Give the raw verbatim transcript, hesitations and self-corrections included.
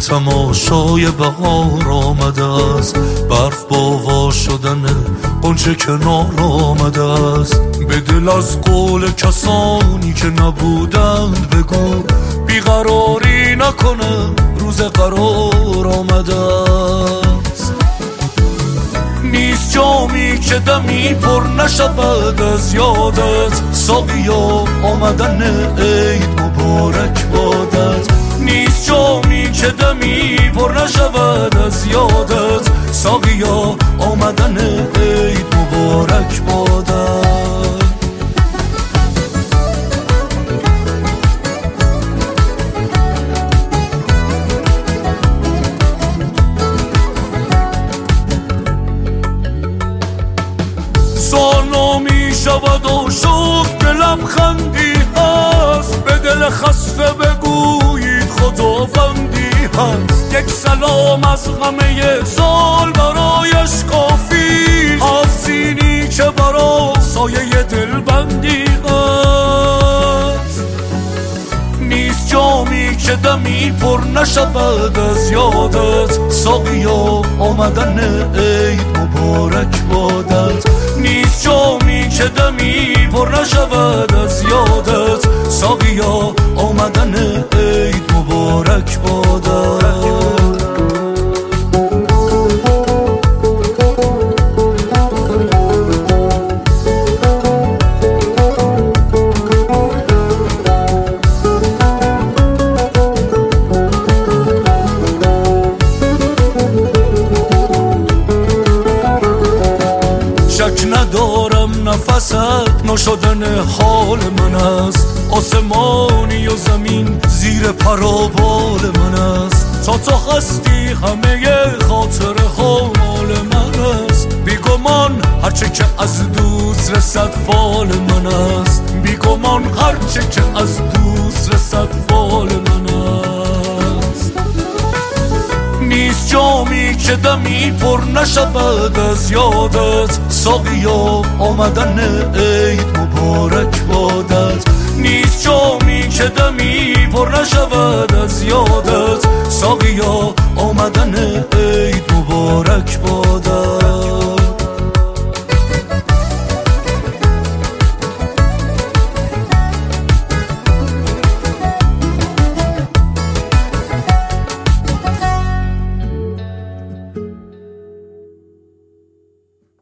تماشای بهار آمده است، برف باوا شدن آنچه کنار آمده است. به دل از قول کسانی که نبودند بگو، بیقراری نکنه روز قرار آمده است. نیست جامی که دمی پر نشود از یادت، ساقیا آمدن عید مبارک بادت. نیست جامی که دمی پر نشود از یادت، ساقیا آمدن عید مبارک بادت. سال نمی شود و شکر که لبخندی هست، به دل خسته بگویید خداوندی هست. یک سلام از همه سال برایش کافی، آسینی که برا سایه دلبندی هست. نیست جامی که دمی پر نشود از یادت، ساقیا آمدن عید مبارک بادت. نیست جامی که دمی پر نشود از یادت، ساقیا آمدن عید مبارک بادت. شک ندارم نفست نشدن حال من است، آسمانی و زمین زیر پرابال من است. تا تو هستی همه خاطر ها مال من است، بیگمان هرچه که از دوست رسد فال من است. بیگمان هرچه که از دوست رسد فال من است. نیست جامی که دمی پر نشود از یادت، ساقیا آمدن عید مبارک بادت. نیست جامی که دمی پر نشود از یادت، ساقیا آمدن عید مبارک بادت.